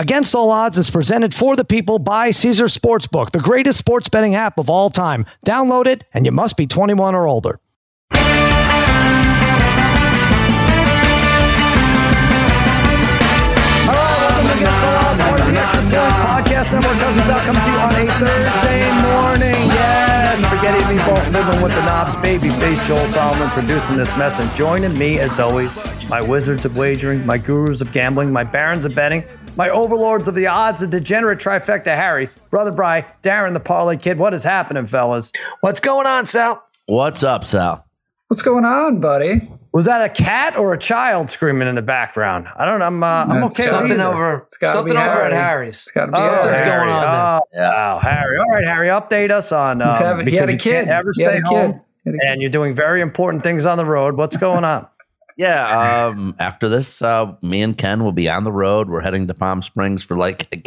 Against All Odds is presented for the people by Caesar Sportsbook, the greatest sports betting app of all time. Download it, and you must be 21 or older. Podcast Network Cousins Out coming to you on a Thursday morning. Yes, spaghetti and meatballs moving with the knobs. Babyface Joel Solomon producing this mess. And joining me, as always, my wizards of wagering, my gurus of gambling, my barons of betting, my overlords of the odds, the degenerate trifecta, Harry, Brother Bry, Darren the Parlay Kid. What is happening, fellas? What's going on, Sal? What's up, Sal? What's going on, buddy? Was that a cat or a child screaming in the background? I don't know. I'm okay. Something over at Harry's. It's got to be something's Harry. going on there. Wow, Harry. All right, Harry, update us on he had a kid. Can't ever stay home, and you're doing very important things on the road. What's going on? Yeah, after this, me and Ken will be on the road. We're heading to Palm Springs for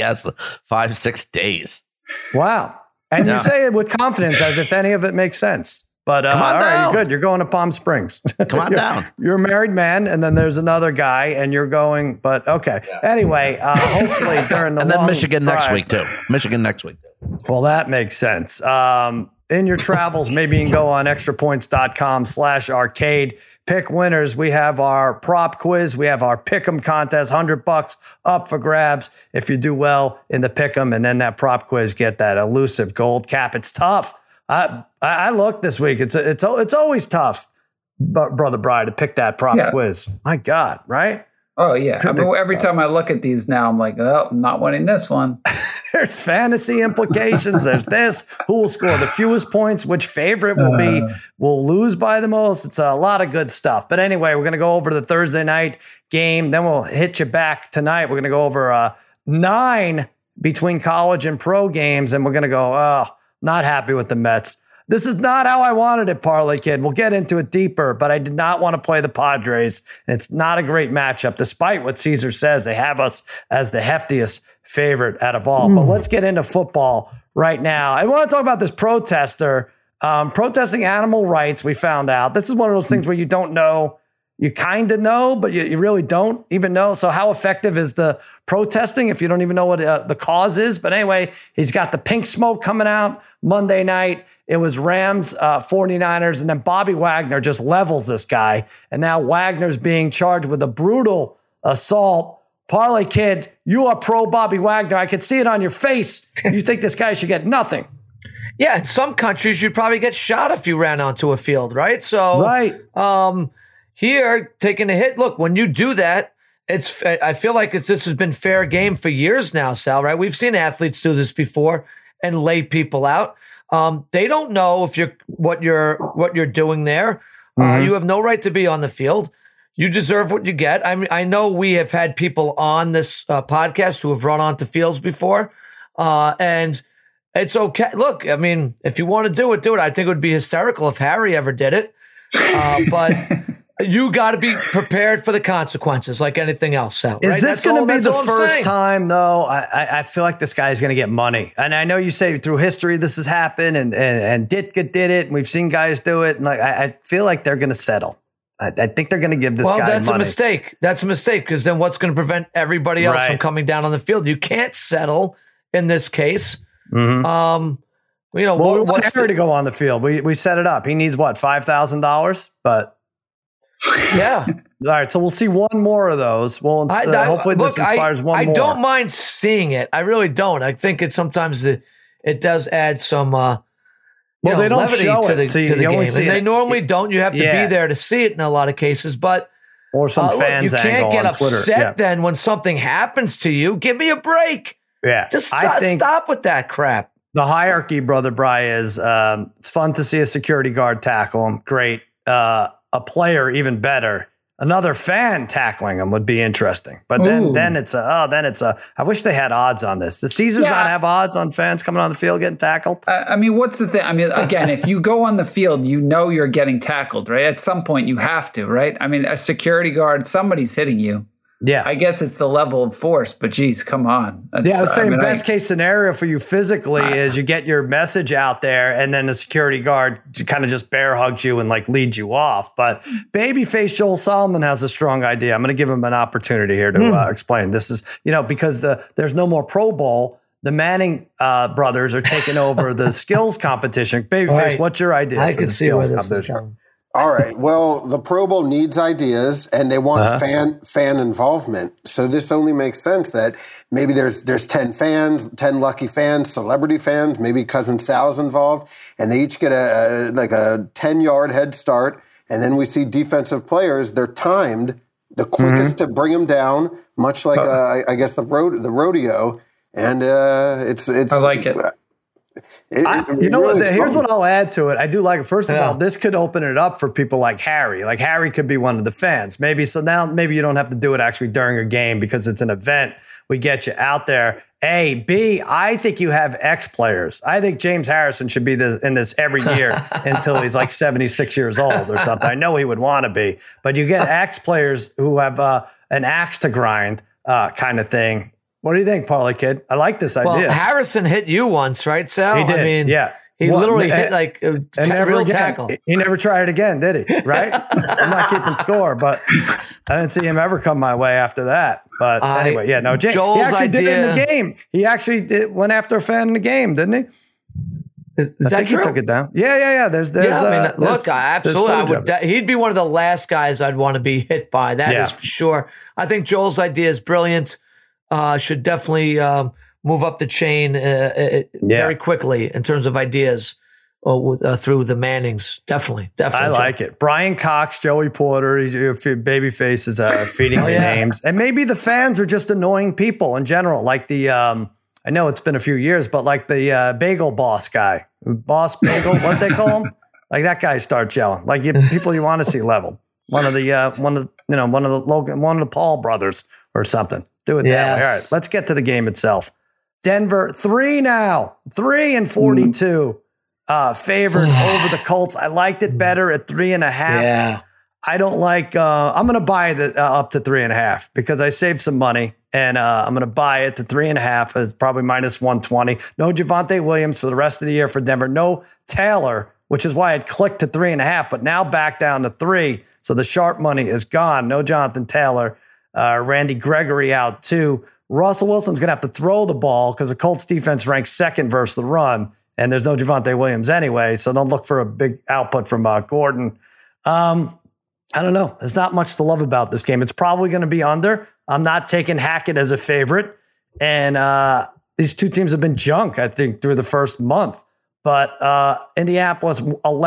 5-6 days. Wow. And you say it with confidence as if any of it makes sense. But Come on all down. right, you're good. You're going to Palm Springs. Come on down. You're a married man, and then there's another guy, and you're going. But okay. Yeah. Anyway, hopefully during the and then long Michigan drive, next week too. Michigan next week. Well, that makes sense. In your travels, maybe you can go on extrapoints.com/arcade. Pick winners. We have our prop quiz. We have our pick'em contest, $100 up for grabs if you do well in the pick'em, and then that prop quiz, get that elusive gold cap. It's tough. I looked this week. It's always tough, Brother Bry, to pick that prop quiz. My God, right? Oh yeah. I mean, every time I look at these now, I'm like, oh, I'm not winning this one. There's fantasy implications. There's this. Who will score the fewest points? Which favorite will lose by the most? It's a lot of good stuff. But anyway, we're gonna go over the Thursday night game. Then we'll hit you back tonight. We're gonna go over 9 between college and pro games, and we're gonna go. Not happy with the Mets. This is not how I wanted it, Parlay Kid. We'll get into it deeper, but I did not want to play the Padres. And it's not a great matchup, despite what Caesar says. They have us as the heftiest favorite out of all. But let's get into football right now. I want to talk about this protester protesting animal rights. We found out this is one of those things where you don't know. You kind of know, but you really don't even know. So how effective is the protesting if you don't even know what the cause is? But anyway, he's got the pink smoke coming out Monday night. It was Rams, 49ers, and then Bobby Wagner just levels this guy. And now Wagner's being charged with a brutal assault. Parlay Kid, you are pro Bobby Wagner. I could see it on your face. You think this guy should get nothing. Yeah, in some countries, you'd probably get shot if you ran onto a field, right? So, here, taking a hit. Look, when you do that, I feel like this has been fair game for years now, Sal, right? We've seen athletes do this before and lay people out. They don't know if what you're doing there. You have no right to be on the field. You deserve what you get. I know we have had people on this podcast who have run onto fields before, and it's okay. Look, I mean, if you want to do it, do it. I think it would be hysterical if Harry ever did it, but you got to be prepared for the consequences like anything else, Sal. Right? Is this going to be the first time, though? I feel like this guy's going to get money. And I know you say through history this has happened, and Ditka did it, and we've seen guys do it. And I feel like they're going to settle. I think they're going to give this guy money. Well, that's a mistake. That's a mistake, because then what's going to prevent everybody else from coming down on the field? You can't settle in this case. Mm-hmm. We want Harry to go on the field. We set it up. He needs what, $5,000? But yeah. All right. So we'll see one more of those. Well, hopefully this inspires one more. I don't mind seeing it. I really don't. I think sometimes it does add some they don't levity show to it, the game. And they normally don't. You have to be there to see it in a lot of cases. But or some fans you can't get Twitter. upset then when something happens to you. Give me a break. Yeah. Just stop with that crap. The hierarchy, Brother Bry, is it's fun to see a security guard tackle him. Great. A player, even better. Another fan tackling him would be interesting. But then it's I wish they had odds on this. Does Caesars not have odds on fans coming on the field getting tackled? I mean, what's the thing? I mean, again, if you go on the field, you know you're getting tackled, right? At some point you have to, right? I mean, a security guard, somebody's hitting you. Yeah. I guess it's the level of force, but geez, come on. I was saying best case scenario for you physically is you get your message out there and then the security guard kind of just bear hugs you and like leads you off. But babyface Joel Solomon has a strong idea. I'm going to give him an opportunity here to explain. This is, because there's no more Pro Bowl. The Manning brothers are taking over the skills competition. Babyface, what's your idea? I can see where this is going. All right. Well, the Pro Bowl needs ideas, and they want fan involvement. So this only makes sense that maybe there's 10 fans, 10 lucky fans, celebrity fans, maybe Cousin Sal's involved, and they each get a 10-yard head start. And then we see defensive players. They're timed the quickest to bring them down, much like I guess the rodeo. And it's I like it. Here's what I'll add to it. I do like it. First of all, this could open it up for people like Harry. Like Harry could be one of the fans. Maybe you don't have to do it actually during a game because it's an event. We get you out there. A, B, I think you have X players. I think James Harrison should be in this every year until he's like 76 years old or something. I know he would want to be. But you get X players who have an axe to grind kind of thing. What do you think, Parlay Kid? I like this idea. Well, Harrison hit you once, right, Sal? He did, He literally hit like a real tackle. He never tried it again, did he? Right? I'm not keeping score, but I didn't see him ever come my way after that. But anyway, James, he actually did it in the game. He actually went after a fan in the game, didn't he? Is that true? He took it down. Yeah. Absolutely. He'd be one of the last guys I'd want to be hit by. That is for sure. I think Joel's idea is brilliant. Should definitely move up the chain very quickly in terms of ideas through the Mannings. Definitely. I like it. Brian Cox, Joey Porter, Babyface is feeding the names. And maybe the fans are just annoying people in general. Like I know it's been a few years, but like the Bagel Boss guy, Boss Bagel, what they call him? Like that guy starts yelling. Like people you want to see level. One of the Paul brothers or something. Do it that way. All right, let's get to the game itself. Denver 3 now, 3-42, favored over the Colts. I liked it better at 3.5. Yeah. I don't like. I'm going to buy it up to 3.5 because I saved some money, and I'm going to buy it to 3.5. It's probably minus 120. No Javonte Williams for the rest of the year for Denver. No Taylor, which is why I'd clicked to 3.5, but now back down to 3. So the sharp money is gone. No Jonathan Taylor. Randy Gregory out too. Russell Wilson's going to have to throw the ball because the Colts defense ranks second versus the run, and there's no Javonte Williams anyway, so don't look for a big output from Gordon. I don't know. There's not much to love about this game. It's probably going to be under. I'm not taking Hackett as a favorite, and these two teams have been junk, I think, through the first month. But Indianapolis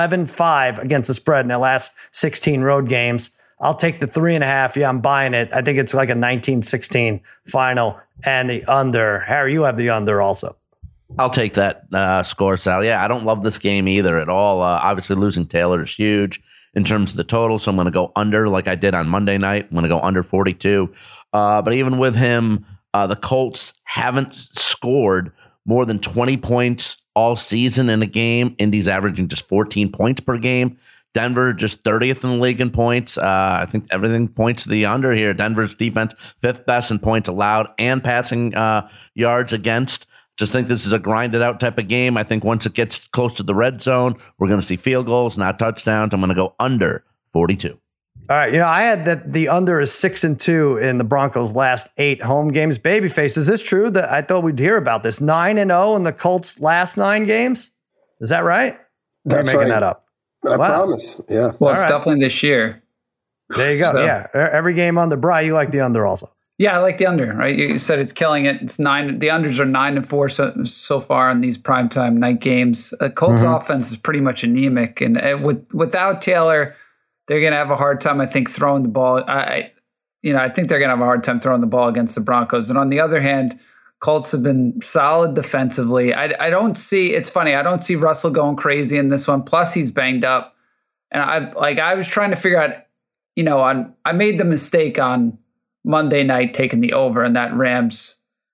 11-5 against the spread in their last 16 road games. I'll take the 3.5. Yeah, I'm buying it. I think it's like a 19-16 final and the under. Harry, you have the under also. I'll take that score, Sal. Yeah, I don't love this game either at all. Obviously, losing Taylor is huge in terms of the total, so I'm going to go under like I did on Monday night. I'm going to go under 42. But even with him, the Colts haven't scored more than 20 points all season in a game. Indy's averaging just 14 points per game. Denver just 30th in the league in points. I think everything points to the under here. Denver's defense, 5th best in points allowed and passing yards against. Just think this is a grinded out type of game. I think once it gets close to the red zone, we're going to see field goals, not touchdowns. I'm going to go under 42. All right. I had that the under is 6-2 in the Broncos' last 8 home games. Babyface, is this true? That I thought we'd hear about this 9-0 in the Colts' last 9 games. Is that right? That's making right. that up. I promise. Yeah. Well, it's definitely this year. There you go. So, yeah. Every game under. Bri, you like the under also. Yeah, I like the under, right? You said it's killing it. It's 9. The unders are 9-4 so far in these primetime night games. Colts offense is pretty much anemic. And without Taylor, they're going to have a hard time, I think, throwing the ball. I think they're going to have a hard time throwing the ball against the Broncos. And on the other hand, Colts have been solid defensively. I don't see, it's funny, I don't see Russell going crazy in this one. Plus he's banged up. And I was trying to figure out, I made the mistake on Monday night taking the over in that Rams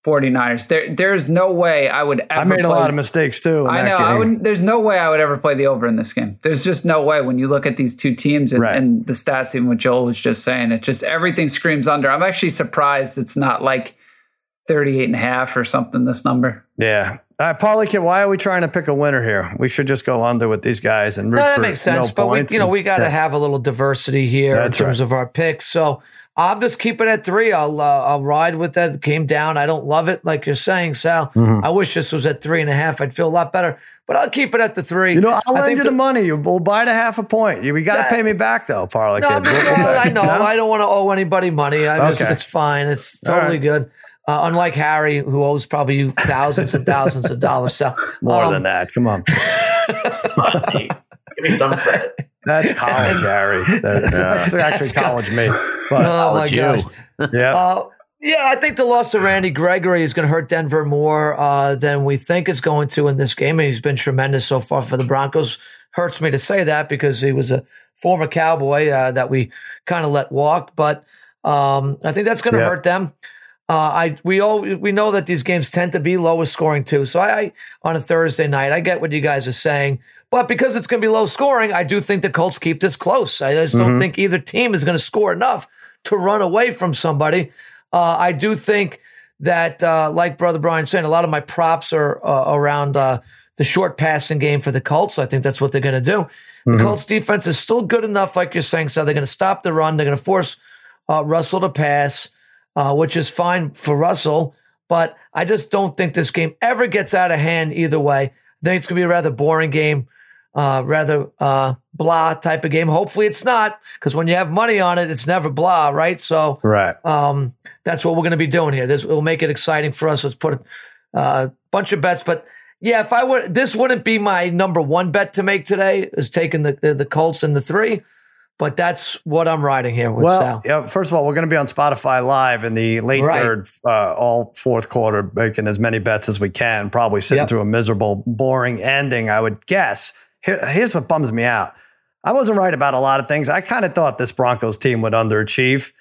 49ers. There's no way I would ever. I made a lot of mistakes too. I know. There's no way I would ever play the over in this game. There's just no way when you look at these two teams and the stats, even what Joel was just saying, it just everything screams under. I'm actually surprised it's not like 38.5 or something, this number. Yeah. All right, Parlay Kid, why are we trying to pick a winner here? We should just go under with these guys and root that for makes sense. But we got to have a little diversity here in terms of our picks. So I'm just keeping it at 3. I'll ride with that. It came down. I don't love it, like you're saying, Sal. Mm-hmm. I wish this was at 3.5. I'd feel a lot better. But I'll keep it at the 3. I'll lend you the money. We'll buy the half a point. We got to pay me back though, Parlay Kid. I know. No? I don't want to owe anybody money. It's fine. It's totally good. Unlike Harry, who owes probably you thousands and thousands of dollars. So more than that. Come on. Give me some credit. That's college, Harry. That's actually college me. But oh my gosh. Yeah. I think the loss of Randy Gregory is going to hurt Denver more than we think it's going to in this game. And he's been tremendous so far for the Broncos. Hurts me to say that because he was a former Cowboy that we kind of let walk. But I think that's going to hurt them. We know that these games tend to be lowest scoring too. So I on a Thursday night, I get what you guys are saying, but because it's going to be low scoring, I do think the Colts keep this close. I just don't think either team is going to score enough to run away from somebody. I do think that, like Brother Brian saying, a lot of my props are around the short passing game for the Colts. I think that's what they're going to do. The Colts defense is still good enough, like you're saying, so they're going to stop the run. They're going to force Russell to pass. Which is fine for Russell, but I just don't think this game ever gets out of hand either way. I think it's going to be a rather boring game, rather blah type of game. Hopefully it's not, because when you have money on it, it's never blah, right? So that's what we're going to be doing here. This will make it exciting for us. Let's put a bunch of bets. But yeah, if I would, this wouldn't be my number 1 bet to make today, is taking the Colts in the 3. But that's what I'm riding here with Sal. Yeah, first of all, we're going to be on Spotify Live in the late third, all fourth quarter, making as many bets as we can, probably sitting through a miserable, boring ending, I would guess. Here's what bums me out. I wasn't right about a lot of things. I kind of thought this Broncos team would underachieve.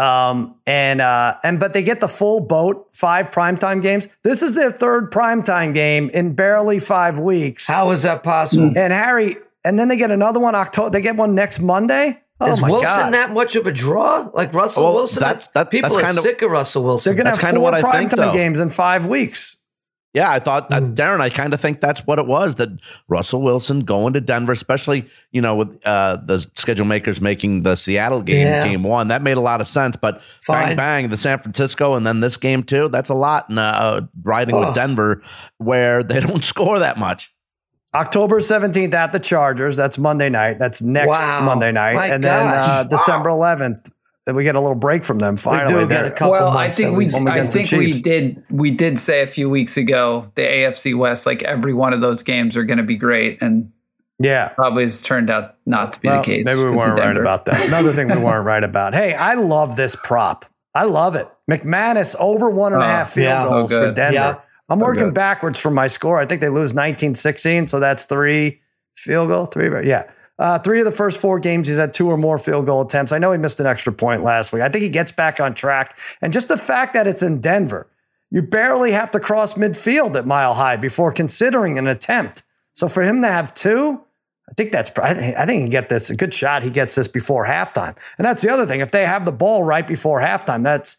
But they get the full boat, 5 primetime games. This is their 3rd primetime game in barely 5 weeks. How is that possible? And Harry... And then they get another one October. They get one next Monday. Is Wilson that much of a draw? Like Russell Wilson? People are sick of Russell Wilson. They're going to have 4 primetime games in 5 weeks. Yeah, I thought, Darren, I kind of think that's what it was, that Russell Wilson going to Denver, especially, with the schedule makers making the Seattle game 1. That made a lot of sense. But bang, the San Francisco and then this game too, that's a lot. Riding with Denver where they don't score that much. October 17th at the Chargers. That's Monday night. That's next Monday night. Then December 11th, we get a little break from them finally. We do get a couple months. I think we did say a few weeks ago, the AFC West, like every one of those games are going to be great. And probably has turned out not to be the case. Maybe we weren't right about that. Another thing we weren't right about. Hey, I love this prop. I love it. McManus over 1.5 field goals for Denver. Yeah. I'm working backwards from my score. I think they lose 19-16, so that's 3 field goal. 3, yeah. 3 of the first 4 games, he's had 2 or more field goal attempts. I know he missed an extra point last week. I think he gets back on track. And just the fact that it's in Denver, you barely have to cross midfield at Mile High before considering an attempt. So for him to have 2, I think he can get this. A good shot. He gets this before halftime. And that's the other thing. If they have the ball right before halftime, that's,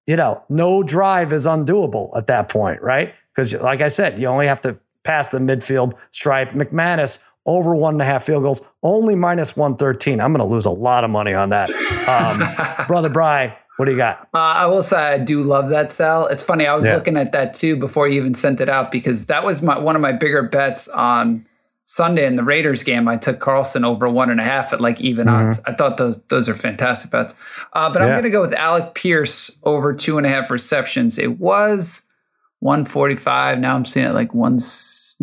no drive is undoable at that point, right? Because, like I said, you only have to pass the midfield stripe. McManus, over 1.5 field goals, only minus 113. I'm going to lose a lot of money on that. Brother Brian, what do you got? I will say I do love that, Sal. It's funny. I was looking at that, too, before you even sent it out, because that was one of my bigger bets on Sunday in the Raiders game. I took Carlson over 1.5 at like even odds. I thought those are fantastic bets. But I'm going to go with Alec Pierce over 2.5 receptions. It was 145. Now I'm seeing it like minus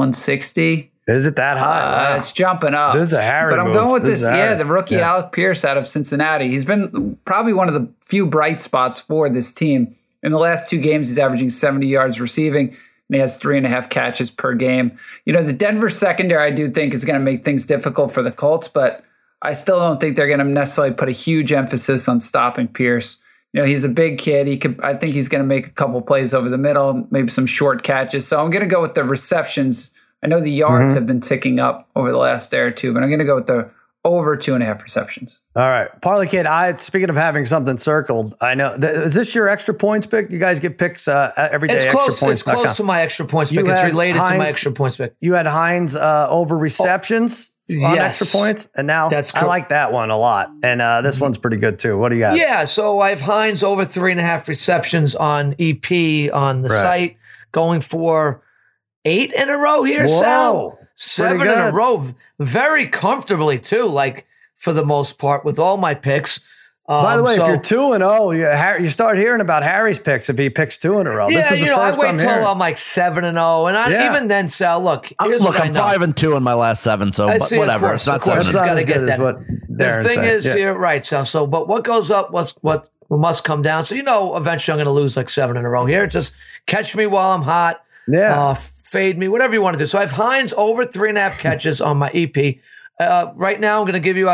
160. Is it that high? Wow. It's jumping up. This is a Harry But I'm going with this. The rookie Alec Pierce out of Cincinnati. He's been probably one of the few bright spots for this team. In the last 2 games, he's averaging 70 yards receiving, and he has 3.5 catches per game. The Denver secondary, I do think, is going to make things difficult for the Colts, but I still don't think they're going to necessarily put a huge emphasis on stopping Pierce. He's a big kid. I think he's going to make a couple plays over the middle, maybe some short catches. So I'm going to go with the receptions. I know the yards have been ticking up over the last day or two, but I'm going to go with the over 2.5 receptions. All right. Parlay Kid, speaking of having something circled, I know. Is this your extra points pick? You guys get picks every day. It's close to my extra points pick. It's related to my extra points pick. You had Hines over receptions on extra points, and now I like that one a lot. And this one's pretty good too. What do you got? Yeah, so I have Hines over 3.5 receptions on EP on the site, going for 8 in a row here, Sal. 7 in a row, very comfortably too, like for the most part with all my picks. By the way, if you're 2-0, you start hearing about Harry's picks if he picks 2 in a row. Yeah, this is the first I wait till I'm like 7-0, and even then, Sal, look, I'm 5-2 in my last 7, so but whatever. It's not 7. It's got to get that. The thing is, here, right, Sal. So, but what goes up, what must come down. So eventually I'm going to lose like 7 in a row here. Just catch me while I'm hot. Yeah. Fade me, whatever you want to do. So I have Hines over 3.5 catches on my EP. Right now, I'm going to give you over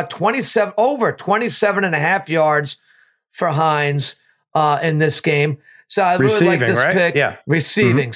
27.5 yards for Hines in this game. So I really like this pick. Yeah. Receiving.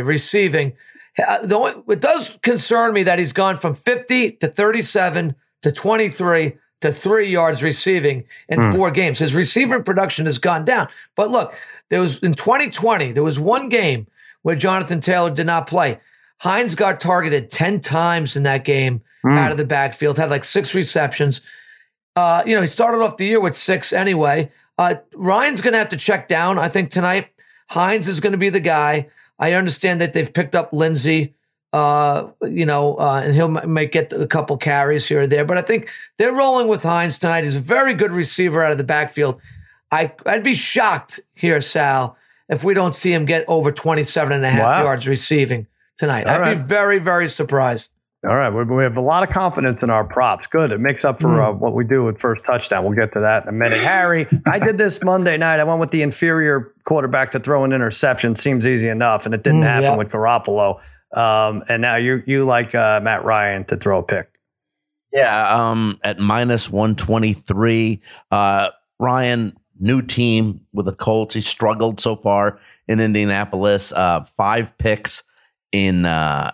It does concern me that he's gone from 50 to 37 to 23 to 3 yards receiving in 4 games. His receiving production has gone down. But look, in 2020, there was one game where Jonathan Taylor did not play. Hines got targeted 10 times in that game out of the backfield, had like 6 receptions. He started off the year with 6 anyway. Ryan's going to have to check down, I think, tonight. Hines is going to be the guy. I understand that they've picked up Lindsey, and he'll might get a couple carries here or there. But I think they're rolling with Hines tonight. He's a very good receiver out of the backfield. I'd be shocked here, Sal, if we don't see him get over 27.5 yards receiving tonight. I'd be very, very surprised. All right. We have a lot of confidence in our props. Good. It makes up for what we do with first touchdown. We'll get to that in a minute. Harry, I did this Monday night. I went with the inferior quarterback to throw an interception. Seems easy enough, and it didn't happen with Garoppolo. And now you like Matt Ryan to throw a pick. Yeah, at minus 123. Ryan, new team with the Colts. He struggled so far in Indianapolis. 5 picks in over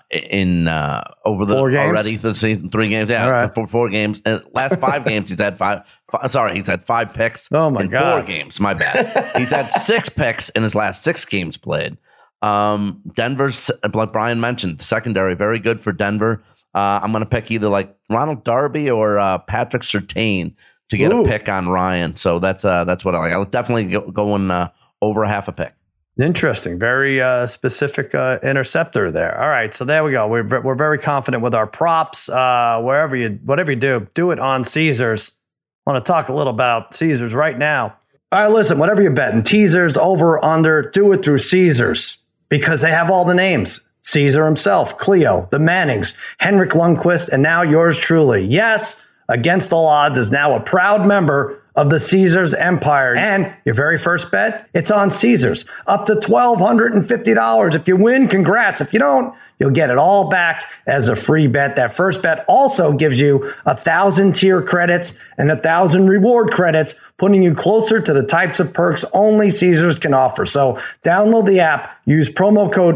the 4 games? already the season. 3 games. Yeah, right. for 4 games. Last 5 games, he's had 5. He's had 5 picks. Oh my God. 4 games. My bad. He's had 6 picks in his last 6 games played. Denver's, like Brian mentioned, secondary very good for Denver. I'm going to pick either like Ronald Darby or Patrick Surtain to get a pick on Ryan. So that's what I like. I'll definitely going over half a pick. Interesting. Very specific interceptor there. All right. So there we go. We're very confident with our props. Whatever you do it on Caesars. I want to talk a little about Caesars right now. All right, listen, whatever you're betting, teasers, over, under, do it through Caesars because they have all the names. Caesar himself, Cleo, the Mannings, Henrik Lundqvist, and now yours truly. Yes, Against All Odds is now a proud member of the Caesars empire. And your very first bet, it's on Caesars. Up to $1,250. If you win, congrats. If you don't, you'll get it all back as a free bet. That first bet also gives you 1,000 tier credits and 1,000 reward credits, putting you closer to the types of perks only Caesars can offer. So download the app, use promo code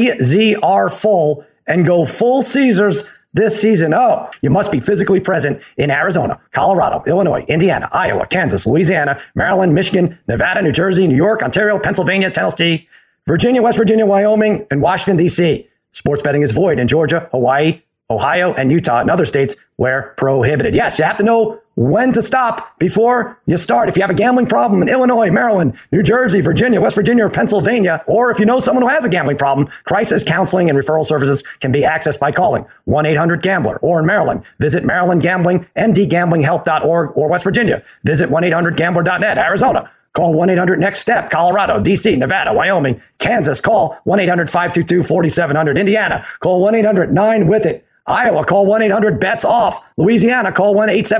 CZRFULL, and go full Caesars this season. Oh, you must be physically present in Arizona, Colorado, Illinois, Indiana, Iowa, Kansas, Louisiana, Maryland, Michigan, Nevada, New Jersey, New York, Ontario, Pennsylvania, Tennessee, Virginia, West Virginia, Wyoming, and Washington, D.C. Sports betting is void in Georgia, Hawaii, Ohio, and Utah, and other states where prohibited. Yes, you have to know when to stop before you start. If you have a gambling problem in Illinois, Maryland, New Jersey, Virginia, West Virginia, or Pennsylvania, or if you know someone who has a gambling problem, crisis counseling and referral services can be accessed by calling 1-800-GAMBLER. Or in Maryland, visit Maryland Gambling, mdgamblinghelp.org, or West Virginia, visit 1-800-GAMBLER.net. Arizona, call 1-800-NEXT-STEP. Colorado, D.C., Nevada, Wyoming, Kansas, call 1-800-522-4700. Indiana, call 1-800-9-WITH-IT. Iowa, call 1-800-BETS-OFF. Louisiana, call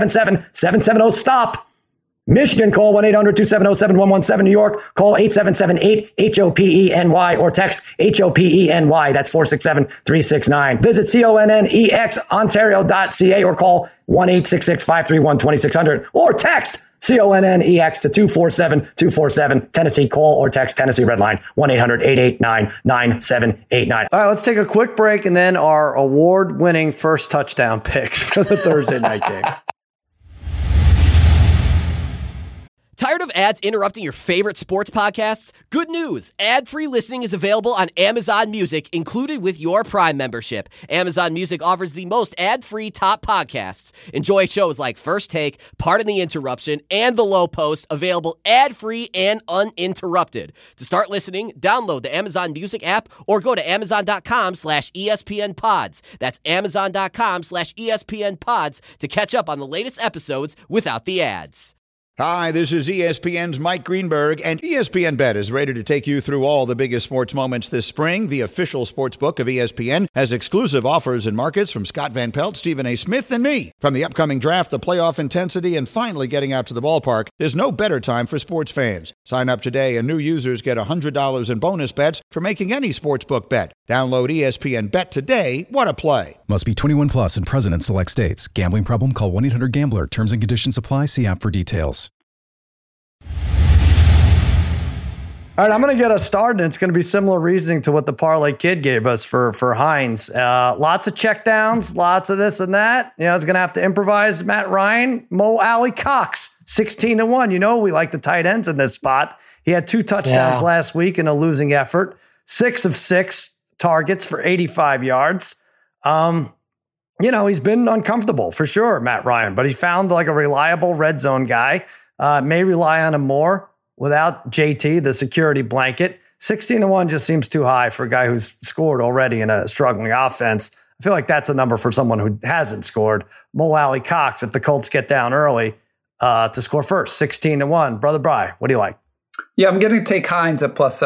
1-877-770-STOP. Michigan, call 1-800-270-7117. New York, call 877-8-HOPENY or text HOPENY. That's 467-369. Visit CONNEXontario.ca or call 1-866-531-2600 or text CONNEX to 247-247. Tennessee, call or text Tennessee Redline 1-800-889-9789. All right, let's take a quick break and then our award-winning first touchdown picks for the Thursday night game. Tired of ads interrupting your favorite sports podcasts? Good news! Ad-free listening is available on Amazon Music, included with your Prime membership. Amazon Music offers the most ad-free top podcasts. Enjoy shows like First Take, Pardon the Interruption, and The Low Post, available ad-free and uninterrupted. To start listening, download the Amazon Music app or go to amazon.com/ESPN Pods. That's amazon.com/ESPN Pods to catch up on the latest episodes without the ads. Hi, this is ESPN's Mike Greenberg, and ESPN Bet is ready to take you through all the biggest sports moments this spring. The official sports book of ESPN has exclusive offers and markets from Scott Van Pelt, Stephen A. Smith, and me. From the upcoming draft, the playoff intensity, and finally getting out to the ballpark, there's no better time for sports fans. Sign up today, and new users get $100 in bonus bets for making any sportsbook bet. Download ESPN Bet today. What a play. Must be 21 plus and present in select states. Gambling problem? Call 1-800-GAMBLER. Terms and conditions apply. See app for details. All right, I'm going to get us started. It's going to be similar reasoning to what the Parlay Kid gave us for Hines. Lots of checkdowns, lots of this and that. You know, it's going to have to improvise. Matt Ryan, Mo Alley Cox, 16-1. You know, we like the tight ends in this spot. He had 2 touchdowns last week in a losing effort. 6 of 6 targets for 85 yards. You know, he's been uncomfortable for sure, Matt Ryan, but he found like a reliable red zone guy. May rely on him more without JT, the security blanket. 16-1 just seems too high for a guy who's scored already in a struggling offense. I feel like that's a number for someone who hasn't scored. Mo Alley Cox, if the Colts get down early, to score first, 16-1. Brother Bry, what do you like? Yeah, I'm going to take Hines at plus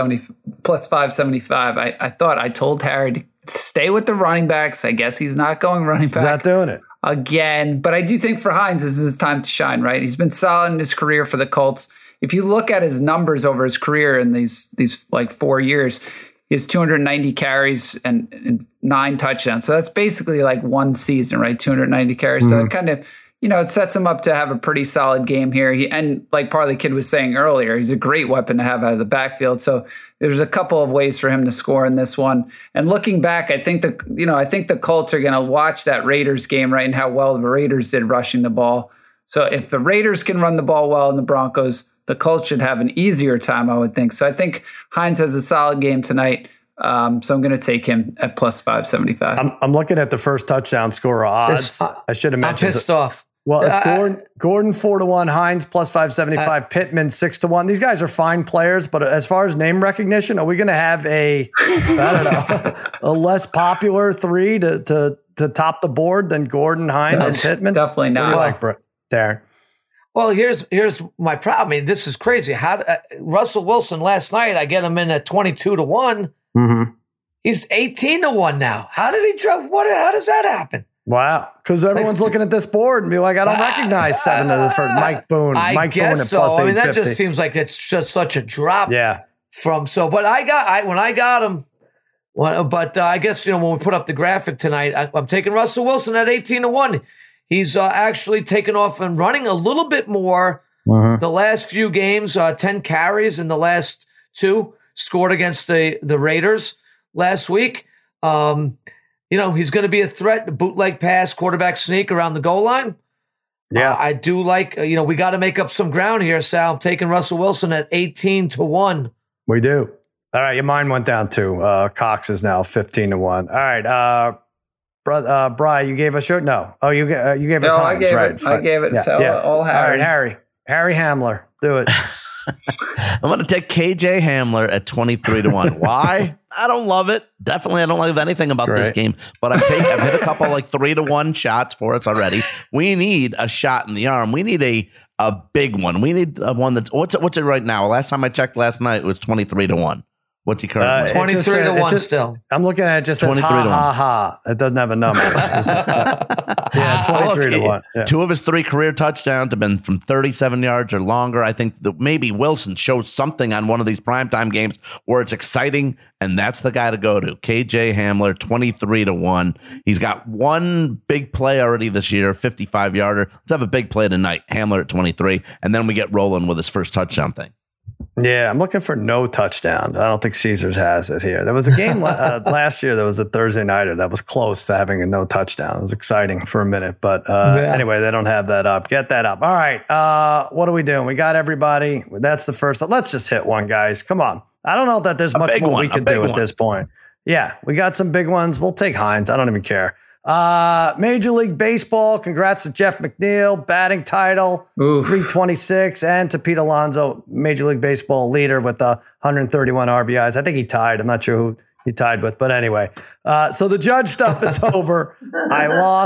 575. I thought I told Harry to stay with the running backs. I guess he's not going running back. He's not doing it. Again, but I do think for Hines, this is his time to shine, right? He's been solid in his career for the Colts. If you look at his numbers over his career in these like 4 years, he has 290 carries and 9 touchdowns. So that's basically like one season, right? 290 carries. Mm-hmm. So it kind of, you know, it sets him up to have a pretty solid game here. And like Parlay Kid was saying earlier, he's a great weapon to have out of the backfield. So there's a couple of ways for him to score in this one. And looking back, I think the Colts are going to watch that Raiders game, right, and how well the Raiders did rushing the ball. So if the Raiders can run the ball well in the Broncos, the Colts should have an easier time, I would think. So I think Hines has a solid game tonight. So I'm going to take him at plus 575. I'm looking at the first touchdown scorer odds. I should have mentioned. I'm pissed off. Well, it's Gordon 4-1, Hines plus 575, Pittman 6-1. These guys are fine players, but as far as name recognition, are we going to have a less popular 3 to top the board than Gordon, Hines, and Pittman? Definitely not. What do you like, Darren? Well, here's my problem. I mean, this is crazy. How Russell Wilson last night? I get him in at 22-1. Mm-hmm. He's 18-1 now. How did he drop? How does that happen? Wow, because everyone's looking at this board and be like, I don't recognize 7 of the first. Mike Boone. Mike Boone at plus 850. I mean, that just seems like it's just such a drop. Yeah. But I got him. But I guess, you know, when we put up the graphic tonight, I'm taking Russell Wilson at 18-1. He's actually taken off and running a little bit more the last few games. 10 carries in the last 2, scored against the Raiders last week. You know, he's going to be a threat, bootleg pass, quarterback sneak around the goal line. Yeah. I do like, you know, we got to make up some ground here, Sal. I'm taking Russell Wilson at 18-1. We do. All right. Your mind went down too. Cox is now 15-1. All right. Bri, you gave us your, no. Oh, you gave us Hines, right? I gave it. Yeah. So all Harry. All right, Harry Hamler. Do it. I'm going to take KJ Hamler at 23-1. Why? I don't love it. Definitely, I don't love anything about this game. But I've hit a couple like 3-1 shots for us already. We need a shot in the arm. We need a big one. We need one that's what's it right now? Last time I checked last night, it was 23-1. What's he currently? 23 to 1 still. I'm looking at it, just says ha. It doesn't have a number. Yeah, 23 to 1. Yeah. 2 of his 3 career touchdowns have been from 37 yards or longer. I think that maybe Wilson shows something on one of these primetime games where it's exciting, and that's the guy to go to. KJ Hamler, 23 to 1. He's got one big play already this year, 55-yarder. Let's have a big play tonight. Hamler at 23, and then we get rolling with his first touchdown thing. Yeah, I'm looking for no touchdown. I don't think Caesars has it here. There was a game last year that was a Thursday nighter that was close to having a no touchdown. It was exciting for a minute, but anyway, they don't have that up. Get that up. All right, what are we doing? We got everybody. That's the first. Let's just hit one, guys. Come on. I don't know that there's much more we can do at this point. Yeah, we got some big ones. We'll take Hines. I don't even care. Major League Baseball, congrats to Jeff McNeil, batting title, 326, and to Pete Alonso, Major League Baseball leader with 131 RBIs. I think he tied. I'm not sure who he tied with, but anyway. So the Judge stuff is over. I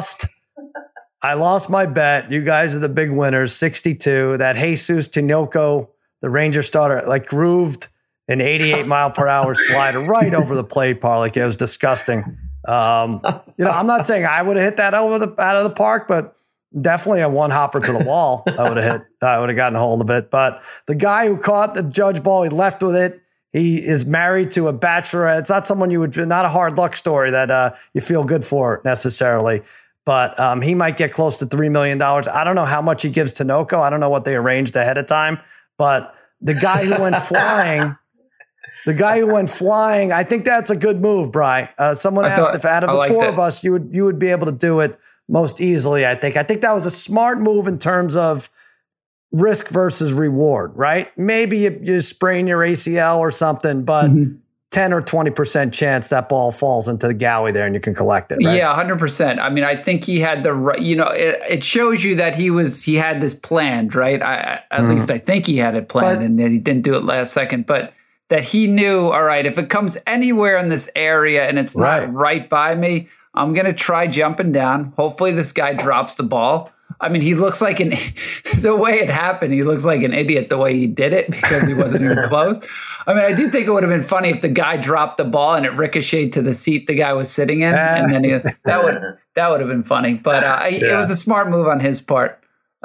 lost my bet. You guys are the big winners, 62. That Jesus Tinoco, the Ranger starter, like grooved an 88 mile per hour slider right over the plate, Parlay. It was disgusting. I'm not saying I would have hit that out of the park, but definitely a one hopper to the wall. I would have gotten a hold of it. But the guy who caught the Judge ball, he left with it. He is married to a bachelorette. It's not someone not a hard luck story that you feel good for necessarily. But he might get close to $3 million. I don't know how much he gives to Noco. I don't know what they arranged ahead of time. But the guy who went flying. The guy who went flying, I think that's a good move, Bri. Someone asked if out of the four of us, you would be able to do it most easily, I think. I think that was a smart move in terms of risk versus reward, right? Maybe you sprain your ACL or something, but 10 or 20% chance that ball falls into the galley there and you can collect it, right? Yeah, 100%. I mean, I think he had the right, it shows you that he had this planned, right? At least I think he had it planned and that he didn't do it last second, but that he knew, all right, if it comes anywhere in this area and it's not right by me, I'm going to try jumping down. Hopefully this guy drops the ball. I mean, he looks like the way it happened, he looks like an idiot the way he did it because he wasn't even close. I mean, I do think it would have been funny if the guy dropped the ball and it ricocheted to the seat the guy was sitting in. And then that would have been funny. But it was a smart move on his part.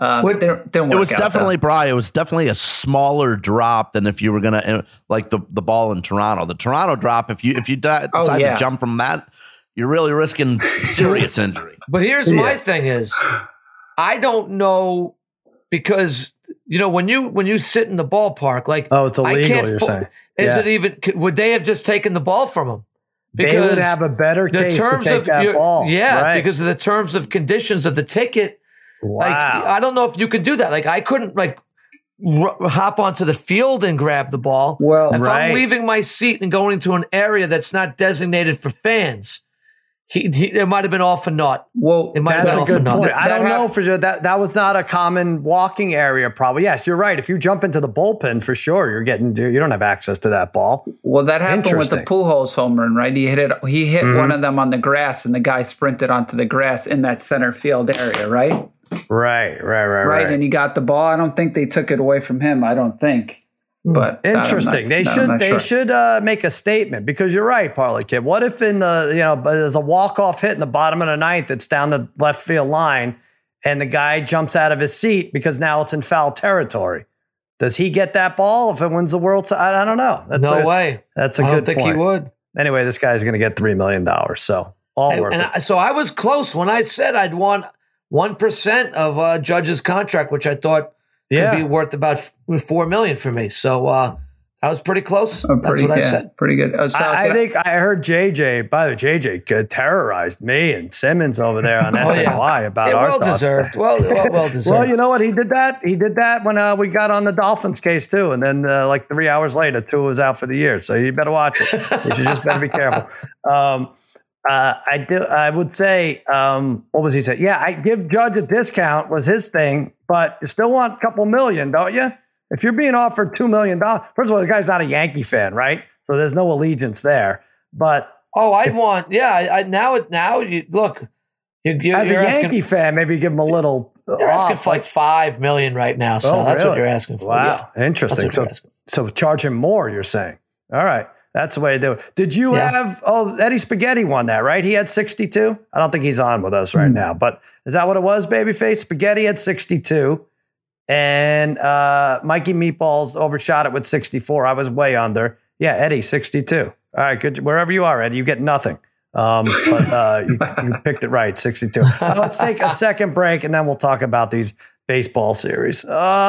It was definitely Bri. It was definitely a smaller drop than if you were gonna like the ball in Toronto. The Toronto drop, if you decide to jump from that, you're really risking serious injury. But here's my thing: is I don't know because when you sit in the ballpark, like it's illegal. You're saying is it even? Would they have just taken the ball from him? Because they would have a better case to take that ball. Yeah, because of the terms of conditions of the ticket. Wow. Like, I don't know if you can do that. Like, I couldn't hop onto the field and grab the ball. Well, if I'm leaving my seat and going to an area that's not designated for fans, it might have been all for naught. Well, that's a good point. I don't know for sure. That was not a common walking area. Probably. Yes, you're right. If you jump into the bullpen, for sure, you don't have access to that ball. Well, that happened with the Pujols home run, right? He hit one of them on the grass, and the guy sprinted onto the grass in that center field area, right? Right. And he got the ball. I don't think they took it away from him. I don't think. But interesting. They should make a statement because you're right, Parlay Kid. What if there's a walk-off hit in the bottom of the ninth that's down the left field line and the guy jumps out of his seat because now it's in foul territory? Does he get that ball if it wins the World Series? I don't know. No way. That's a good point. I don't think he would. Anyway, this guy's going to get $3 million. So worth it. So I was close when I said I'd want 1% of Judge's contract, which I thought could be worth about $4 million for me. So I was pretty close. That's what I said. Pretty good. I think I heard JJ. By the way, JJ terrorized me and Simmons over there on SNY about our thoughts. Deserved. Well deserved. Well, you know what? He did that. He did that when we got on the Dolphins case too, and then 3 hours later, Tua was out for the year. So you better watch it. You just better be careful. I would say, what was he saying? Yeah, I give Judge a discount was his thing, but you still want a couple million, don't you? If you're being offered $2 million, first of all, the guy's not a Yankee fan, right? So there's no allegiance there. But I'd want, now you look. As a Yankee fan, maybe give him a little. You're asking for like $5 million right now, so that's what you're asking for. Wow, interesting. So charge him more. You're saying, all right. That's the way to do it. Did you have, Eddie Spaghetti won that, right? He had 62? I don't think he's on with us right now, but is that what it was, Babyface? Spaghetti had 62, and Mikey Meatballs overshot it with 64. I was way under. Yeah, Eddie, 62. All right, good. Wherever you are, Eddie, you get nothing. But you picked it right, 62. Let's take a second break, and then we'll talk about these baseball series.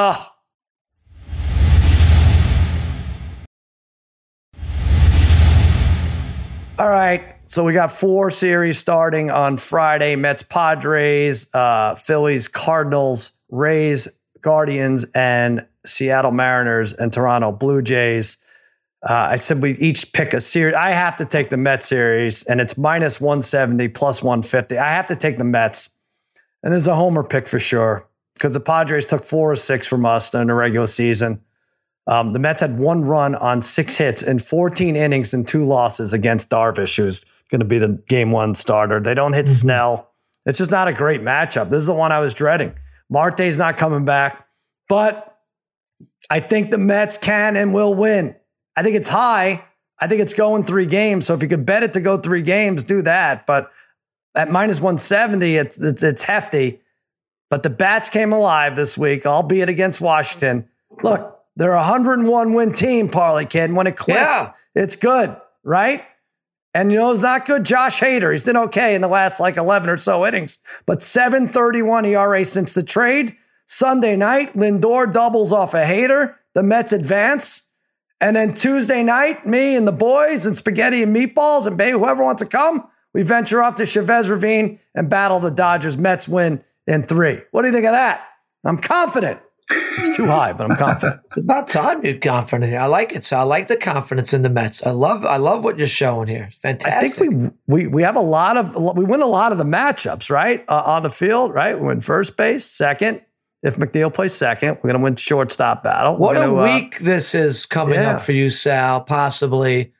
All right, so we got 4 series starting on Friday. Mets, Padres, Phillies, Cardinals, Rays, Guardians, and Seattle Mariners and Toronto Blue Jays. I said we each pick a series. I have to take the Mets series, and it's minus 170, plus 150. I have to take the Mets, and there's a homer pick for sure because the Padres took 4 or 6 from us during the regular season. The Mets had 1 run on 6 hits in 14 innings and 2 losses against Darvish, who's going to be the game 1 starter. They don't hit Snell. It's just not a great matchup. This is the one I was dreading. Marte's not coming back, but I think the Mets can and will win. I think it's high. I think it's going 3 games. So if you could bet it to go 3 games, do that. But at minus 170, it's hefty. But the bats came alive this week, albeit against Washington. Look, they're a 101-win team, Parlay Kid. When it clicks, it's good, right? And it's not good. Josh Hader, he's done okay in the last 11 or so innings. But 7.31 ERA since the trade. Sunday night, Lindor doubles off a Hader. The Mets advance. And then Tuesday night, me and the boys and Spaghetti and Meatballs and baby, whoever wants to come, we venture off to Chavez Ravine and battle the Dodgers. Mets win in 3. What do you think of that? I'm confident. It's too high, but I'm confident. It's about time you're confident here. I like it. So I like the confidence in the Mets. I love what you're showing here. It's fantastic. I think we have we win a lot of the matchups, right? On the field, right? We win first base, second. If McNeil plays second, we're going to win shortstop battle. What a week this is coming up for you, Sal, possibly.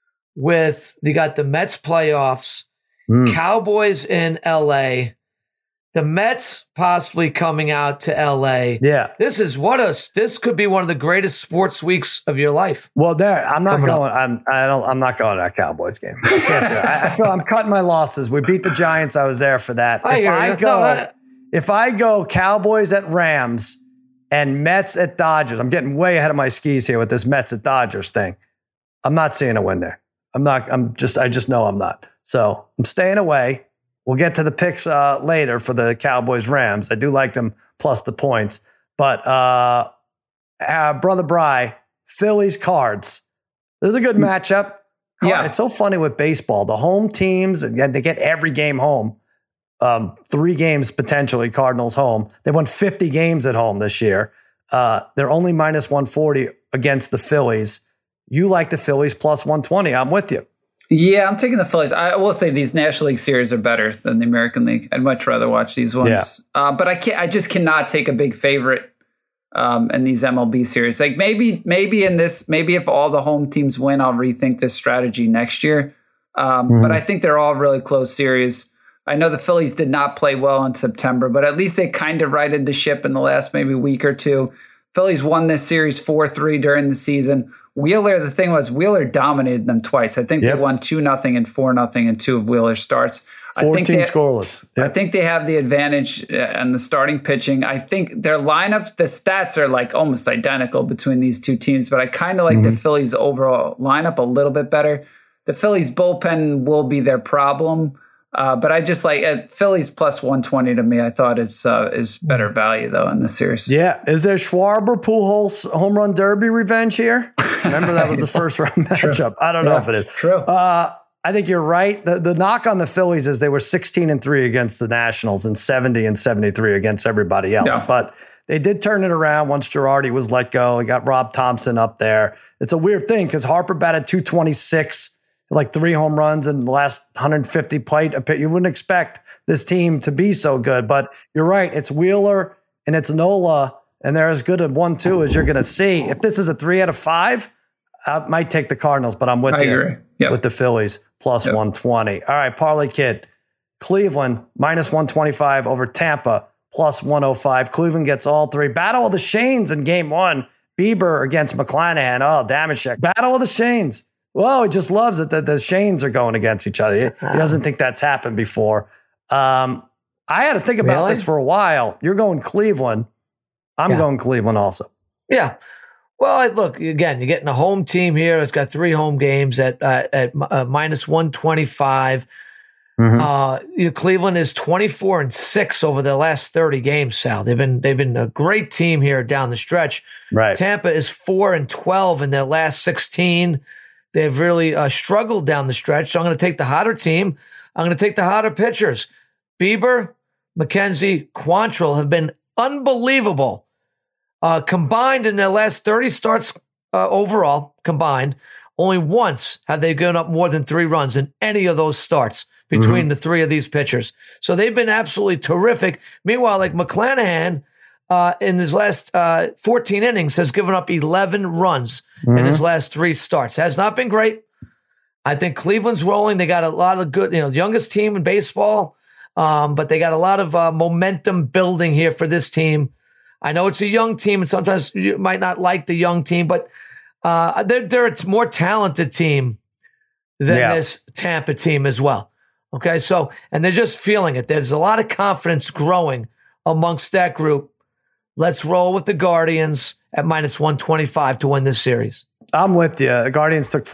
You got the Mets playoffs, Cowboys in L.A., the Mets possibly coming out to L.A. Yeah. This could be one of the greatest sports weeks of your life. Well, I'm not going to that Cowboys game. I can't do it. I feel I'm cutting my losses. We beat the Giants. I was there for that. If I go Cowboys at Rams and Mets at Dodgers, I'm getting way ahead of my skis here with this Mets at Dodgers thing. I'm not seeing a win there. I just know I'm not. So I'm staying away. We'll get to the picks later for the Cowboys Rams. I do like them plus the points. But Brother Bry, Phillies Cards. This is a good matchup. It's so funny with baseball. The home teams, they get every game home. 3 games potentially, Cardinals home. They won 50 games at home this year. They're only minus 140 against the Phillies. You like the Phillies plus 120. I'm with you. Yeah, I'm taking the Phillies. I will say these National League series are better than the American League. I'd much rather watch these ones. Yeah. But I just cannot take a big favorite in these MLB series. Maybe if all the home teams win, I'll rethink this strategy next year. But I think they're all really close series. I know the Phillies did not play well in September, but at least they kind of righted the ship in the last maybe week or two. Phillies won this series 4-3 during the season. Wheeler dominated them twice. I think they won 2-0 and 4-0 in 2 of Wheeler's starts. 14 scoreless. Yep. I think they have the advantage in the starting pitching. I think their lineups, the stats are almost identical between these 2 teams, but I kind of like the Phillies' overall lineup a little bit better. The Phillies' bullpen will be their problem. But I just like Phillies plus 120 to me. I thought is better value though in this series. Yeah, is there Schwarber Pujols home run derby revenge here? Remember that was the first round matchup. I don't know if it is true. I think you're right. The knock on the Phillies is they were 16-3 against the Nationals and 70-73 against everybody else. Yeah. But they did turn it around once Girardi was let go. They got Rob Thompson up there. It's a weird thing because Harper batted .226. 3 home runs in the last 150 plate. You wouldn't expect this team to be so good, but you're right. It's Wheeler and it's Nola, and they're as good at 1-2 as you're going to see. If this is a 3 out of 5, I might take the Cardinals, but I'm with you with the Phillies plus 120. All right, Parlay Kid. Cleveland minus 125 over Tampa plus 105. Cleveland gets all 3. Battle of the Shanes in game 1. Bieber against McClanahan. Oh, Damashek. Battle of the Shanes. Well, he just loves it that the Shanes are going against each other. He doesn't think that's happened before. I had to think about this for a while. You're going Cleveland. I'm going Cleveland also. Yeah. Well, look, again, you're getting a home team here. It's got 3 home games at minus 125. Cleveland is 24-6 over their last 30 games, Sal. They've been a great team here down the stretch. Right. Tampa is 4-12 in their last 16. They've really struggled down the stretch. So I'm going to take the hotter team. I'm going to take the hotter pitchers. Bieber, McKenzie, Quantrill have been unbelievable. Combined in their last 30 starts overall, combined, only once have they given up more than 3 runs in any of those starts between the 3 of these pitchers. So they've been absolutely terrific. Meanwhile, like McClanahan, in his last 14 innings, has given up 11 runs in his last 3 starts. Has not been great. I think Cleveland's rolling. They got a lot of good, youngest team in baseball, but they got a lot of momentum building here for this team. I know it's a young team, and sometimes you might not like the young team, but they're a more talented team than this Tampa team as well. Okay, so, and they're just feeling it. There's a lot of confidence growing amongst that group. Let's roll with the Guardians at minus 125 to win this series. I'm with you. The Guardians took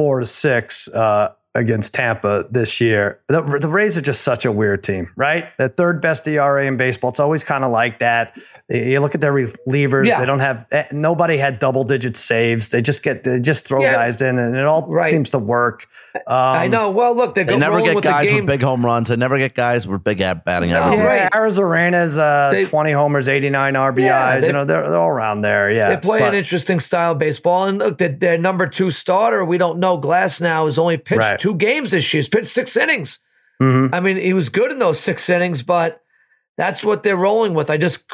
4-6 against Tampa this year. The Rays are just such a weird team, right? The 3rd best ERA in baseball. It's always kind of like that. You look at their relievers. Yeah. They don't have nobody had double-digit saves. They just throw guys in, and it all seems to work. I know. Well, look, they never get guys with big home runs. They never get guys with big batting averages. Yeah, Arizona's 20 homers, 89 RBIs. Yeah, they're all around there. Yeah, they play an interesting style of baseball. And look, their number 2 starter, we don't know. Glasnow has only pitched 2 games this year. He's pitched 6 innings. I mean, he was good in those 6 innings, but that's what they're rolling with. I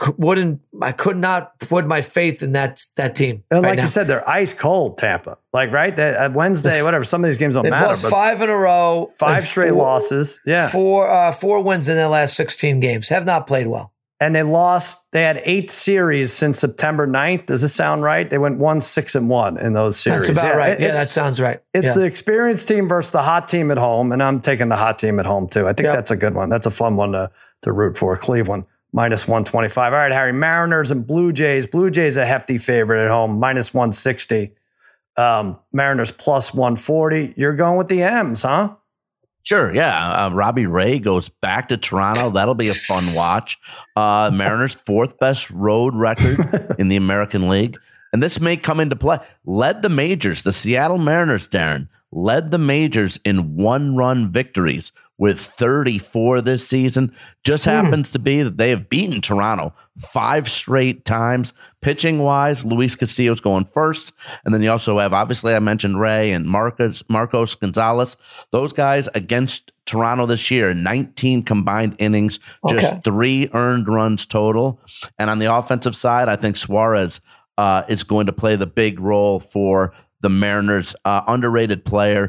could not put my faith in that team. And like you said, they're ice cold, Tampa. Like, right? At Wednesday, whatever. Some of these games don't matter. They've lost 5 in a row. 5 straight losses. Yeah. 4 wins in their last 16 games. Have not played well. And they had 8 series since September 9th. Does this sound right? They went 1-6-1 in those series. That's about right. Yeah, that sounds right. It's the experienced team versus the hot team at home. And I'm taking the hot team at home too. I think that's a good one. That's a fun one to root for. Cleveland minus 125. All right, Harry, Mariners and Blue Jays. Blue Jays a hefty favorite at home, minus 160. Mariners plus 140. You're going with the M's, huh? Sure, yeah. Robbie Ray goes back to Toronto. That'll be a fun watch. Mariners' 4th best road record in the American League. And this may come into play. Led the majors, the Seattle Mariners, Darren, led the majors in 1-run victories with 34 this season. Just happens to be that they have beaten Toronto 5 straight times. Pitching wise, Luis Castillo's going first. And then you also have, obviously, I mentioned Ray and Marcos Gonzalez. Those guys against Toronto this year, 19 combined innings, just 3 earned runs total. And on the offensive side, I think Suarez is going to play the big role for the Mariners, underrated player,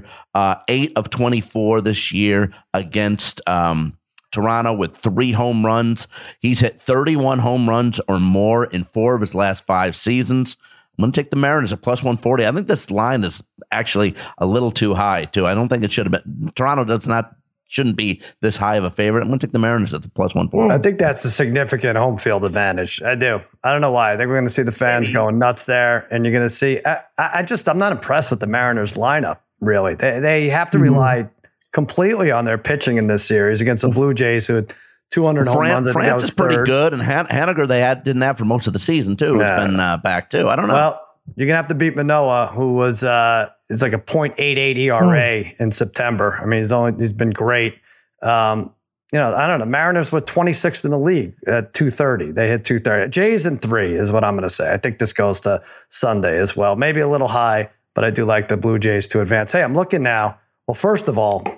8 of 24 this year against Toronto with 3 home runs. He's hit 31 home runs or more in 4 of his last 5 seasons. I'm going to take the Mariners at plus 140. I think this line is actually a little too high, too. I don't think it should have been. Toronto shouldn't be this high of a favorite. I'm going to take the Mariners at the plus 140. I think that's a significant home field advantage. I do. I don't know why. I think we're going to see the fans going nuts there, and you're going to see. I'm not impressed with the Mariners lineup. Really, they have to rely completely on their pitching in this series against the Blue Jays, who had 200 home runs. France is pretty good, and Haniger didn't have for most of the season too. It's been back too. I don't know. Well, you're gonna have to beat Manoah, who was it's like a .88 ERA in September. I mean, he's been great. I don't know. Mariners were 26th in the league at 230. They hit 230. Jays in 3 is what I'm going to say. I think this goes to Sunday as well. Maybe a little high, but I do like the Blue Jays to advance. Hey, I'm looking now. Well, first of all,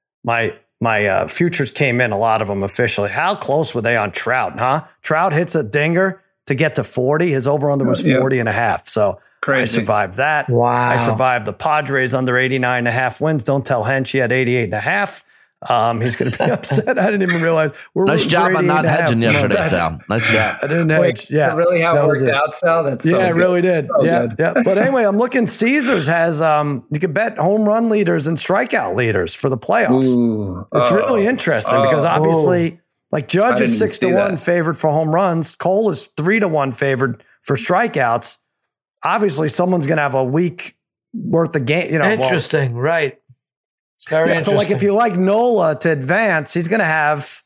my futures came in, a lot of them officially. How close were they on Trout, huh? Trout hits a dinger to get to 40. His over-under was 40 and a half. So crazy. I survived that. Wow. I survived the Padres under 89 and a half wins. Don't tell Hench he had 88 and a half. He's going to be upset. I didn't even realize. Nice job on not hedging yesterday, Sal. Nice job. I didn't hedge. Yeah, really how it worked out, Sal. That's so it good. really did. So yeah. good. But anyway, I'm looking. Caesars has you can bet home run leaders and strikeout leaders for the playoffs. Ooh. It's really interesting because obviously, like Judge is 6-1 favored for home runs. Cole is 3-1 favored for strikeouts. Obviously, someone's going to have a week worth of game. Interesting, right? It's very interesting. So, like, if you like Nola to advance, he's going to have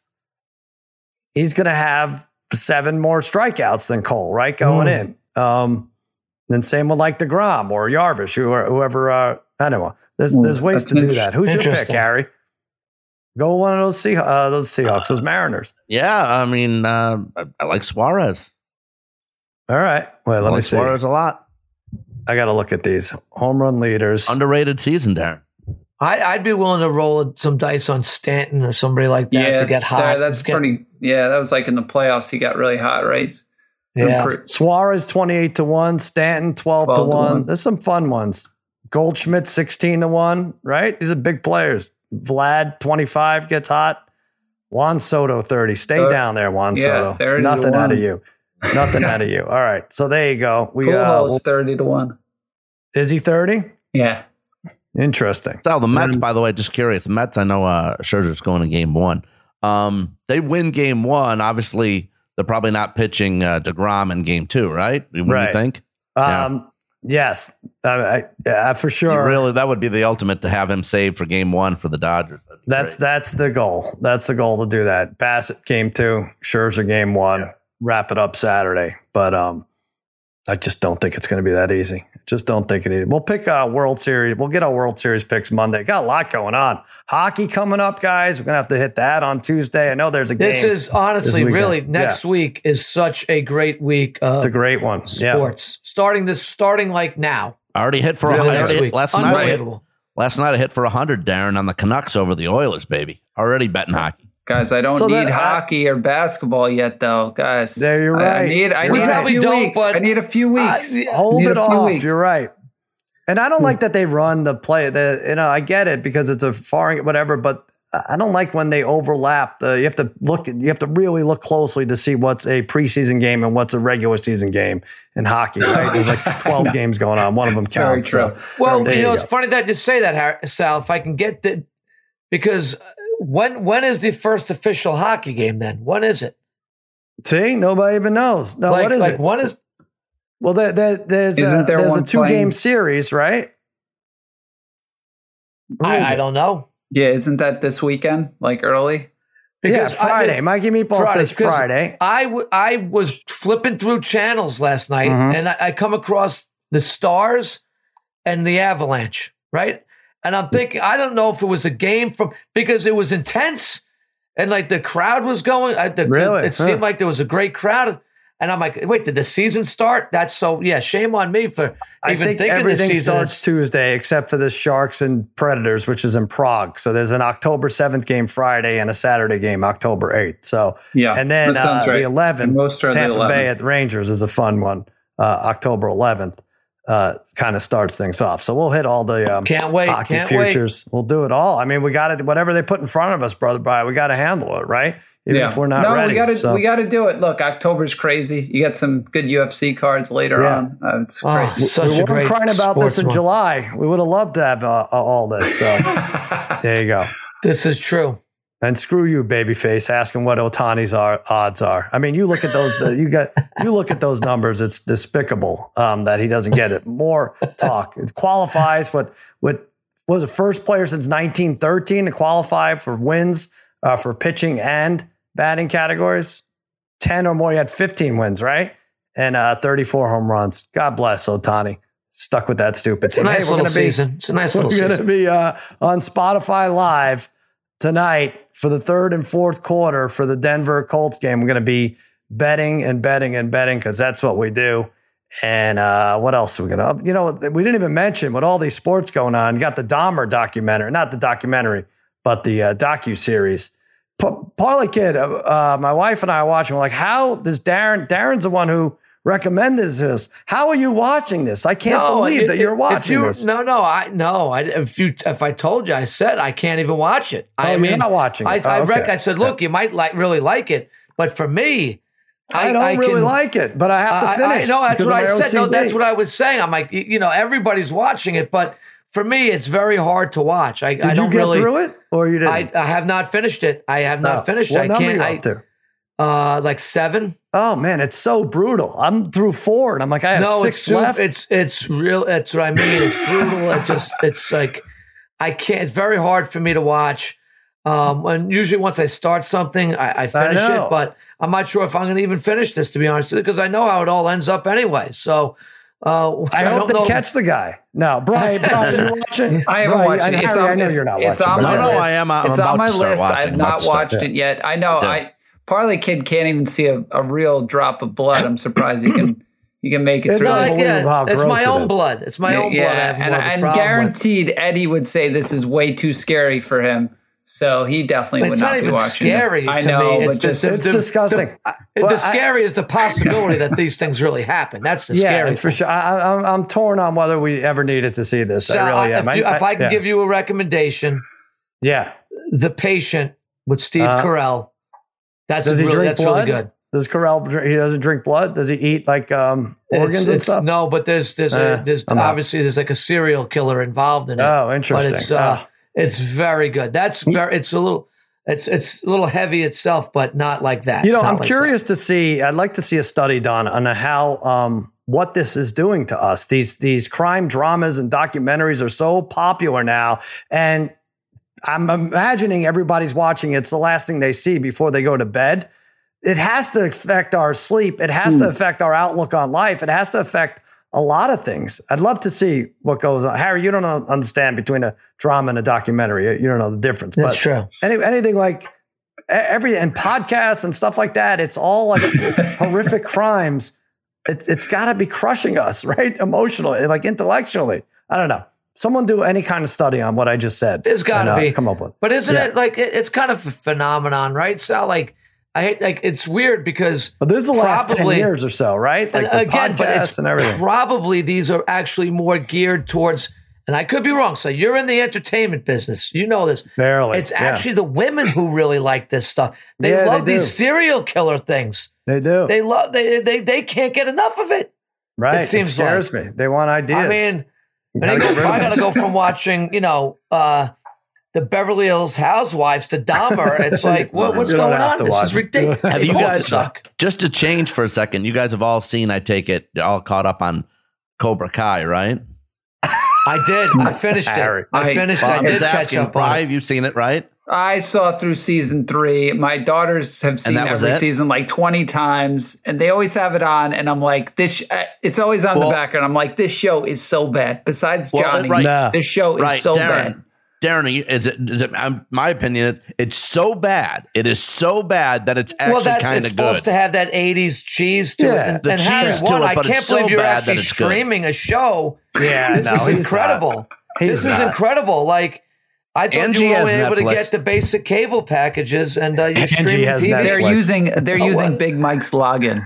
7 more strikeouts than Cole, right? Going in. Then same with like DeGrom or Yarvish, whoever. I don't know. There's ways to do that. Who's your pick, Harry? Go one of those Seahawks, those Mariners. Yeah, I mean, I like Suarez. All right. Well, let me see. Suarez a lot. I got to look at these home run leaders. Underrated season, Darren. I'd be willing to roll some dice on Stanton or somebody like that to get hot. That's pretty. Yeah, that was like in the playoffs. He got really hot, right? Yeah. Suarez 28-1, Stanton 12-1. There's some fun ones. Goldschmidt 16-1, right? These are big players. Vlad 25 gets hot. Juan Soto 30. Stay down there, Juan Soto. 30 Nothing out of you. Nothing out of you. All right. So there you go. We Pujols 30-1. Is he 30? Yeah. Interesting. So the Mets, by the way, just curious. The Mets, I know Scherzer's going to game 1. They win game 1. Obviously, they're probably not pitching DeGrom in game 2, right? What do you think? Yes, for sure. That would be the ultimate to have him saved for game 1 for the Dodgers. That's the goal. That's the goal to do that. Bassett game 2, Scherzer game 1. Wrap it up Saturday. But I just don't think it's going to be that easy. Just don't think it is. We'll pick a World Series. We'll get our World Series picks Monday. Got a lot going on. Hockey coming up, guys. We're going to have to hit that on Tuesday. I know there's a game. This is honestly, really, next week is such a great week. It's a great one. Sports. Starting like now. I already hit for 100. Last night I hit for 100, Darren, on the Canucks over the Oilers, baby. Already betting hockey. Guys, I don't need hockey or basketball yet, though, guys. There, you're right. I need a few weeks. Hold it off. You're right. And I don't like that they run the play. I get it because it's a foreign whatever, but I don't like when they overlap. You have to really look closely to see what's a preseason game and what's a regular season game in hockey. Right? There's like 12 games going on. One of them counts. Very true. Well, it's funny that you say that, Sal. If I can get the because. When is the first official hockey game then? When is it? See, nobody even knows. No, what is it? When is? There's a 2-game series, right? I don't know. Yeah, isn't that this weekend, like early? Because Friday. Mikey Meatball says Friday. I was flipping through channels last night, and I come across the Stars and the Avalanche, right? And I'm thinking, I don't know if it was a game because it was intense and like the crowd was going. It seemed like there was a great crowd. And I'm like, wait, did the season start? Shame on me for even thinking everything the season starts Tuesday except for the Sharks and Predators, which is in Prague. So there's an October 7th game Friday and a Saturday game October 8th. So, and then the 11th, Tampa Bay at the Rangers is a fun one, October 11th. Kind of starts things off. So we'll hit all the hockey futures. We'll do it all. I mean, we got to, whatever they put in front of us, Brother Brian, we got to handle it, right? Even if we're not ready. We got to do it. Look, October's crazy. You got some good UFC cards later on. It's great. We weren't crying about this in July. We would have loved to have all this. So there you go. This is true. And screw you, babyface, asking what Ohtani's odds are. I mean, you look at those. You look at those numbers. It's despicable that he doesn't get it. More talk. It qualifies. What was the first player since 1913 to qualify for wins for pitching and batting categories? 10 or more. He had 15 wins, right? And 34 home runs. God bless Ohtani. Stuck with that stupid thing. It's a nice little season. It's a nice little season. We're going to be on Spotify Live tonight for the third and fourth quarter for the Denver Colts game. We're going to be betting because that's what we do. And what else are we going to, we didn't even mention with all these sports going on. You got the Dahmer documentary, not the documentary, but the docu-series. Parlay Kid, my wife and I are watching. We're like, how does Darren's the one who recommend this. How are you watching this? I can't believe that you're watching this. If I told you, I said I can't even watch it. You're not watching it. I said, look, you might really like it, but for me, I don't really like it, but I have to finish. No, that's what I said. No, that's what I was saying. I'm like, everybody's watching it, but for me, it's very hard to watch. Did you get through it, or you didn't? I have not finished it. I have not finished it. What number are you up to? Like 7. Oh man, it's so brutal. I'm through 4, and I'm like, I have 6 left. It's real. That's what I mean. It's brutal. It's like I can't. It's very hard for me to watch. And usually once I start something, I finish it. But I'm not sure if I'm going to even finish this, to be honest with you, because I know how it all ends up anyway. So I hope they catch the guy. No, Brian, you watching? I haven't watched it. I know you're not watching. It's on my list. I am. It's on my list. I've not watched it yet. I know. Parlay Kid can't even see a real drop of blood. I'm surprised he can make it through. It's my own blood. It's my own blood. And guaranteed Eddie would say this is way too scary for him. So he definitely would not be watching this. It's not even scary I to know, me. but it's disgusting. The scary is the possibility that these things really happen. That's the scary for sure. I'm torn on whether we ever needed to see this. So I really am. If I can give you a recommendation, The Patient with Steve Carell. That's really good. Does Carell? He doesn't drink blood. Does he eat like organs and stuff? No, but there's obviously there's like a serial killer involved in it. Oh, interesting. But it's very good. It's a little heavy itself, but not like that. I'm curious to see. I'd like to see a study done on how what this is doing to us. These crime dramas and documentaries are so popular now, and I'm imagining everybody's watching. It's the last thing they see before they go to bed. It has to affect our sleep. It has to affect our outlook on life. It has to affect a lot of things. I'd love to see what goes on. Harry, you don't understand between a drama and a documentary. You don't know the difference. That's true. Anything like and podcasts and stuff like that, it's all like horrific crimes. It's got to be crushing us, right? Emotionally, like intellectually. I don't know. Someone do any kind of study on what I just said. There's got to be. Come up with. But isn't it like it's kind of a phenomenon, right? It's not like it's weird because. But this is the last 10 years or so, right? Like again, but and everything. Probably these are actually more geared towards. And I could be wrong. So you're in the entertainment business. You know this. Barely. It's actually the women who really like this stuff. They love these serial killer things. They do. They love. They can't get enough of it. Right. It scares me. They want ideas. I mean, I got to go from watching, the Beverly Hills Housewives to Dahmer. It's like, what's going on? This is ridiculous. Have you guys, just to change for a second, you guys have all seen, I take it, all caught up on Cobra Kai, right? I did. I finished it. I finished it. I did catch up on it. You've seen it, right? I saw through season 3. My daughters have seen every season like 20 times, and they always have it on. And I'm like, this. It's always on the background. I'm like, this show is so bad. Besides Johnny, this show is so bad. Darren, is it? My opinion, it's so bad. It is so bad that it's actually kind of good. It's supposed to have that 80s cheese to it. And cheese to it, I can't believe you're actually streaming a show. Yeah, this is incredible. This is incredible. Like, I thought you were only able to get the basic cable packages, and you're streaming TV. They're using Big Mike's login.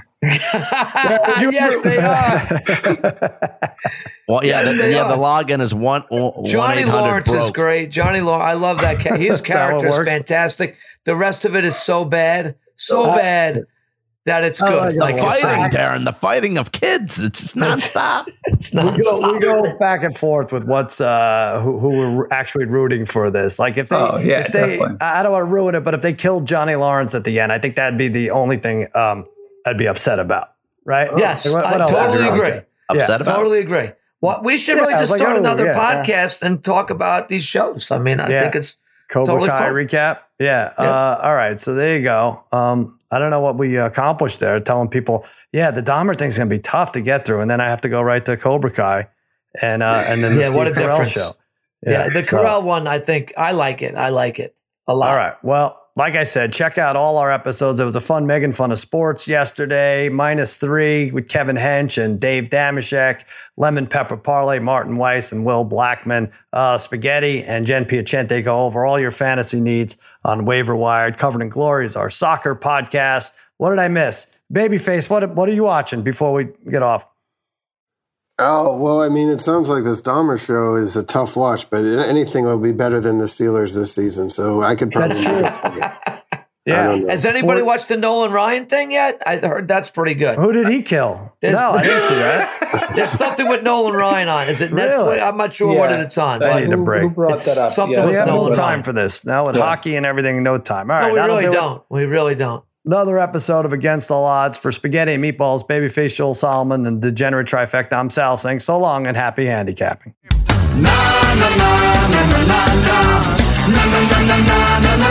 Yes, they are. Well, yeah, the login is Johnny Lawrence broke. is great. Johnny Lawrence, I love that. His character is fantastic. The rest of it is so bad that it's good. Like fighting, Darren, the fighting of kids. It's just nonstop. We go back and forth with what's who we're actually rooting for this. Like if they, I don't want to ruin it, but if they killed Johnny Lawrence at the end, I think that'd be the only thing I'd be upset about. Right? Yes, I totally agree. Upset about? Totally agree. Well, we should really just start another podcast and talk about these shows. I mean, I think it's Cobra totally Kai fun. recap. Yeah. All right. So there you go. I don't know what we accomplished there. Telling people, the Dahmer thing's gonna be tough to get through, and then I have to go right to Cobra Kai, and then the Steve what a Carell difference. show. Yeah, the Carell one. I think I like it. I like it a lot. All right. Well, like I said, check out all our episodes. It was a fun making fun of sports yesterday. -3 with Kevin Hench and Dave Damashek, Lemon Pepper Parlay, Martin Weiss and Will Blackman, Spaghetti and Jen Piacente go over all your fantasy needs on Waiver Wired. Covered in Glory is our soccer podcast. What did I miss? Babyface, what are you watching before we get off? Oh, well, I mean, it sounds like this Dahmer show is a tough watch, but anything will be better than the Steelers this season. So I could probably. That's true. Yeah. Has anybody watched the Nolan Ryan thing yet? I heard that's pretty good. Who did he kill? No, I didn't see that. There's something with Nolan Ryan on. Is it Netflix? Really? I'm not sure what it's on. I need a break. Who brought that up? Something We with have no Nolan time Ryan. for this. Now with hockey and everything, no time. All right. No, we really don't. We really don't. Another episode of Against All Odds for Spaghetti and Meatballs, Babyface Joel Solomon, and Degenerate Trifecta. I'm Sal saying so long and happy handicapping. Na na na na na na na na na na na na.